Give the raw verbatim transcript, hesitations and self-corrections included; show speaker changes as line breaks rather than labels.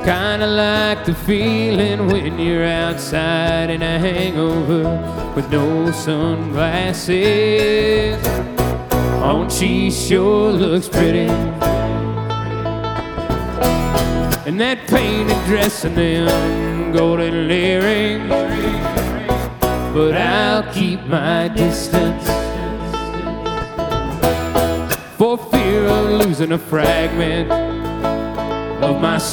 Kinda like the feeling when you're outside in a hangover with no sunglasses. Oh, she sure looks pretty, and that painted dress and them golden earrings. But I'll keep my distance for fear of losing a fragment of my